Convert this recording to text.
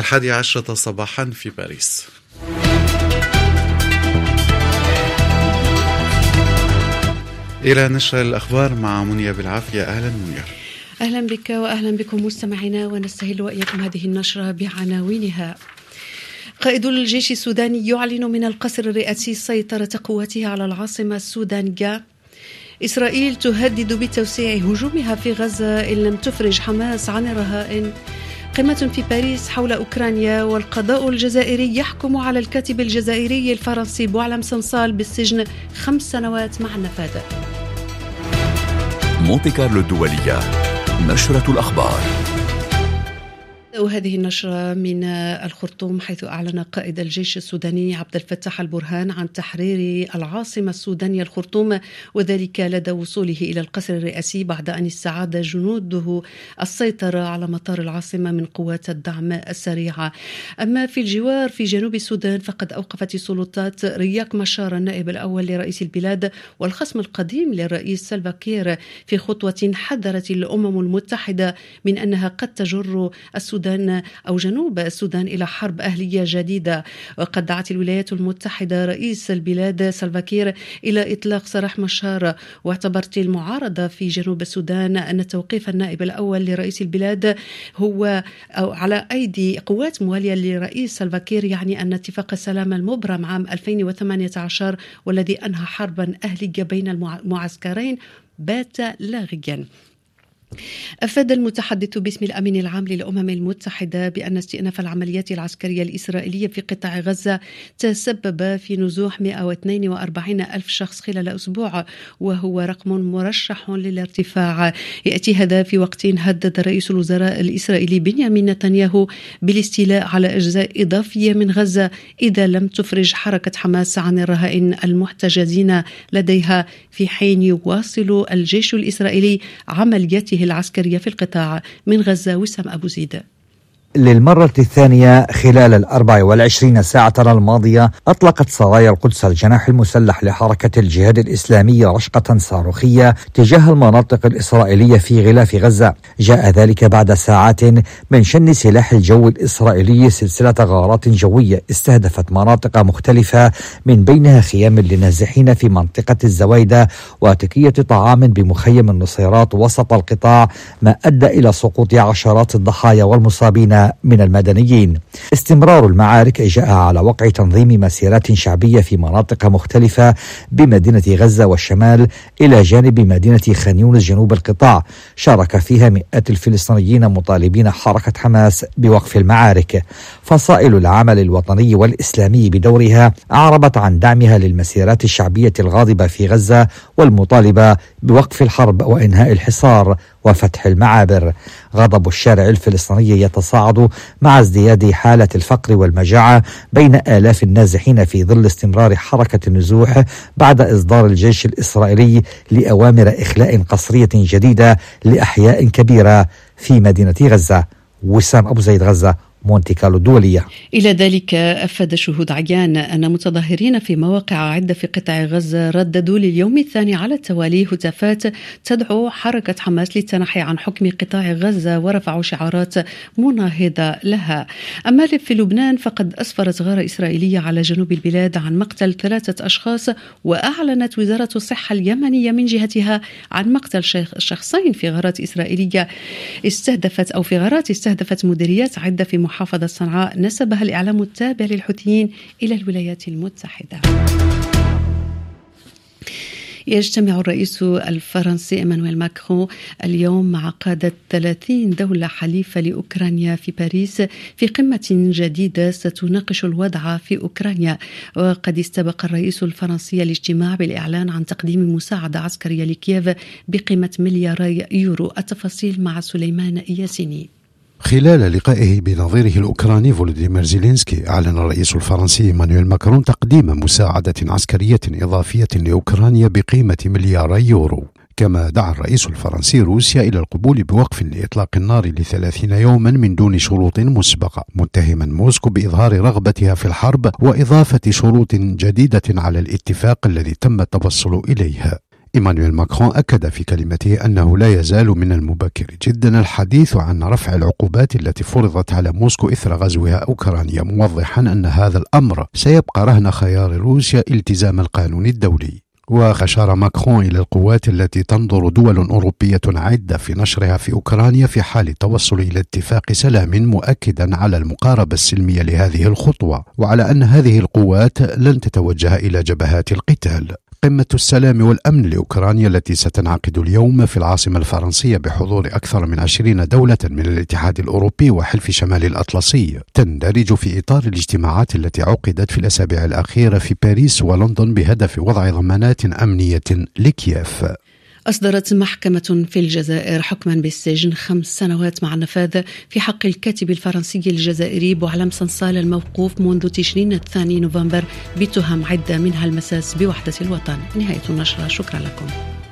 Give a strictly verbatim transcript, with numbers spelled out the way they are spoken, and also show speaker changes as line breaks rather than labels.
الحادية عشرة صباحا في باريس. إلى نشر الأخبار مع منيا بالعافية. أهلا منيا.
أهلا بك وأهلا بكم مستمعينا، ونستهل وإياكم هذه النشرة بعناوينها. قائد الجيش السوداني يعلن من القصر الرئاسي سيطرة قواته على العاصمة السودانية. إسرائيل تهدد بتوسيع هجومها في غزة إن لم تفرج حماس عن الرهائن. قمة في باريس حول أوكرانيا، والقضاء الجزائري يحكم على الكاتب الجزائري الفرنسي بوعلم سنصال بالسجن خمس سنوات مع النفاذ.
مونتي كارلو الدولية، نشرة الأخبار.
وهذه النشرة من الخرطوم، حيث أعلن قائد الجيش السوداني عبد الفتاح البرهان عن تحرير العاصمة السودانية الخرطوم، وذلك لدى وصوله إلى القصر الرئاسي بعد أن استعاد جنوده السيطرة على مطار العاصمة من قوات الدعم السريعة. أما في الجوار في جنوب السودان، فقد أوقفت السلطات رياك مشار النائب الأول لرئيس البلاد والخصم القديم للرئيس سلفا كير في خطوة حذرت الأمم المتحدة من أنها قد تجر السودان أو جنوب السودان إلى حرب أهلية جديدة. وقد دعت الولايات المتحدة رئيس البلاد سلفا كير إلى إطلاق سراح مشار. واعتبرت المعارضة في جنوب السودان أن توقيف النائب الأول لرئيس البلاد هو أو على أيدي قوات موالية لرئيس سلفا كير يعني أن اتفاق السلام المبرم عام ألفين وثمانية عشر والذي أنهى حربا أهلية بين المعسكرين بات لاغيا. أفاد المتحدث باسم الأمين العام للأمم المتحدة بأن استئناف العمليات العسكرية الإسرائيلية في قطاع غزة تسبب في نزوح مئة واثنين وأربعين ألف شخص خلال أسبوع، وهو رقم مرشح للارتفاع. يأتي هذا في وقت هدد رئيس الوزراء الإسرائيلي بنيامين نتنياهو بالاستيلاء على أجزاء إضافية من غزة إذا لم تفرج حركة حماس عن الرهائن المحتجزين لديها، في حين يواصل الجيش الإسرائيلي عملياته العسكرية في القطاع. من غزة وسام أبو زيد.
للمرة الثانية خلال الأربع والعشرين ساعة الماضية أطلقت سرايا القدس الجناح المسلح لحركة الجهاد الإسلامي رشقة صاروخية تجاه المناطق الإسرائيلية في غلاف غزة. جاء ذلك بعد ساعات من شن سلاح الجو الإسرائيلي سلسلة غارات جوية استهدفت مناطق مختلفة، من بينها خيام للنازحين في منطقة الزويدة وتكية طعام بمخيم النصيرات وسط القطاع، ما أدى إلى سقوط عشرات الضحايا والمصابين من المدنيين. استمرار المعارك جاء على وقع تنظيم مسيرات شعبية في مناطق مختلفة بمدينة غزة والشمال إلى جانب مدينة خان يونس جنوب القطاع، شارك فيها مئات الفلسطينيين مطالبين حركة حماس بوقف المعارك. فصائل العمل الوطني والإسلامي بدورها أعربت عن دعمها للمسيرات الشعبية الغاضبة في غزة والمطالبة بوقف الحرب وإنهاء الحصار وفتح المعابر. غضب الشارع الفلسطيني يتصاعد مع ازدياد حالة الفقر والمجاعة بين آلاف النازحين في ظل استمرار حركة النزوح بعد إصدار الجيش الإسرائيلي لأوامر إخلاء قسرية جديدة لأحياء كبيرة في مدينة غزة. وسام أبو زيد، غزة، مونتي كارلو الدولية.
إلى ذلك أفاد شهود عيان أن متظاهرين في مواقع عدة في قطاع غزة رددوا لليوم الثاني على التوالي هتافات تدعو حركة حماس للتنحي عن حكم قطاع غزة، ورفعوا شعارات مناهضة لها. أما في لبنان، فقد أسفرت غارة إسرائيلية على جنوب البلاد عن مقتل ثلاثة أشخاص، وأعلنت وزارة الصحة اليمنية من جهتها عن مقتل شخصين في غارات إسرائيلية استهدفت أو في غارات استهدفت مديريات عدة في محافظة صنعاء، نسبها الإعلام التابع للحوثيين إلى الولايات المتحدة. يجتمع الرئيس الفرنسي إيمانويل ماكرون اليوم مع قادة ثلاثين دولة حليفة لأوكرانيا في باريس في قمة جديدة ستناقش الوضع في أوكرانيا. وقد استبق الرئيس الفرنسي الاجتماع بالإعلان عن تقديم مساعدة عسكرية لكييف بقيمة ملياري يورو. التفاصيل مع سليمان ياسيني.
خلال لقائه بنظيره الأوكراني فولوديمير زيلينسكي، أعلن الرئيس الفرنسي إيمانويل ماكرون تقديم مساعدة عسكرية إضافية لأوكرانيا بقيمة ملياري يورو. كما دعا الرئيس الفرنسي روسيا إلى القبول بوقف لإطلاق النار لثلاثين يوما من دون شروط مسبقة، متهما موسكو بإظهار رغبتها في الحرب وإضافة شروط جديدة على الاتفاق الذي تم التوصل إليه. إيمانويل ماكرون أكد في كلمته أنه لا يزال من المبكر جدا الحديث عن رفع العقوبات التي فرضت على موسكو إثر غزوها أوكرانيا، موضحا أن هذا الأمر سيبقى رهن خيار روسيا التزام القانون الدولي. وأشار ماكرون إلى القوات التي تنظر دول أوروبية عدة في نشرها في أوكرانيا في حال التوصل إلى اتفاق سلام، مؤكدا على المقاربة السلمية لهذه الخطوة، وعلى أن هذه القوات لن تتوجه إلى جبهات القتال. قمة السلام والأمن لأوكرانيا التي ستنعقد اليوم في العاصمة الفرنسية بحضور أكثر من عشرين دولة من الاتحاد الأوروبي وحلف شمال الأطلسي تندرج في إطار الاجتماعات التي عقدت في الأسابيع الأخيرة في باريس ولندن بهدف وضع ضمانات أمنية لكييف.
أصدرت محكمة في الجزائر حكما بالسجن خمس سنوات مع النفاذ في حق الكاتب الفرنسي الجزائري بوعلم صنصال الموقوف منذ تشرين الثاني نوفمبر بتهم عدة منها المساس بوحدة الوطن. نهاية النشرة، شكرا لكم.